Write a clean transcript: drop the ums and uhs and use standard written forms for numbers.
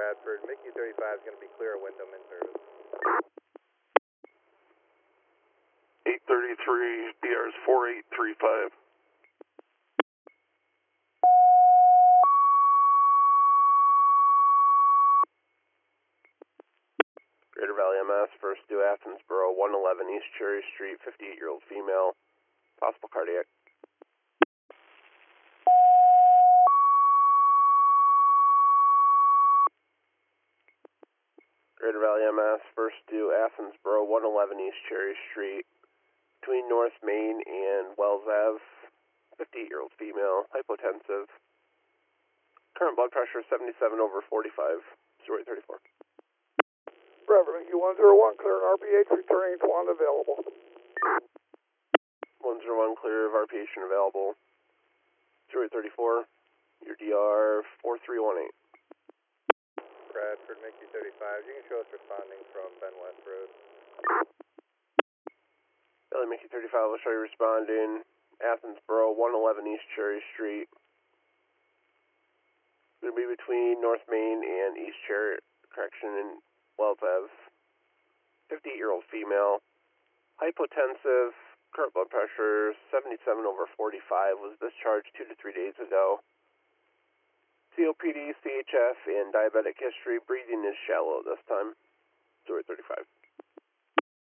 Bradford. Mickey 35 is going to be clear of Wyndham in service. 833, DR is 4835. Greater Valley MS, first due Athensboro, 111 East Cherry Street, 58-year-old female, possible cardiac. Greater Valley MS, first due Athensboro, 111 East Cherry Street, between North Main and Wells Ave, 58-year-old female, hypotensive. Current blood pressure 77/45, 0834. Bravo, Mickey 101, clear an RPH, returning to unavailable. 101, clear of RPH and available, 0834, your DR 4318. Bradford, Mickey 35, you can show us responding from Ben West Road. Belly Mickey 35 will show you responding, Athensboro, 111 East Cherry Street. Going to be between North Main and East Cherry, correction, in Wells Ave. 58-year-old female, hypotensive, current blood pressure 77/45, was discharged 2 to 3 days ago. COPD, CHF, and diabetic history. Breathing is shallow this time. 0835.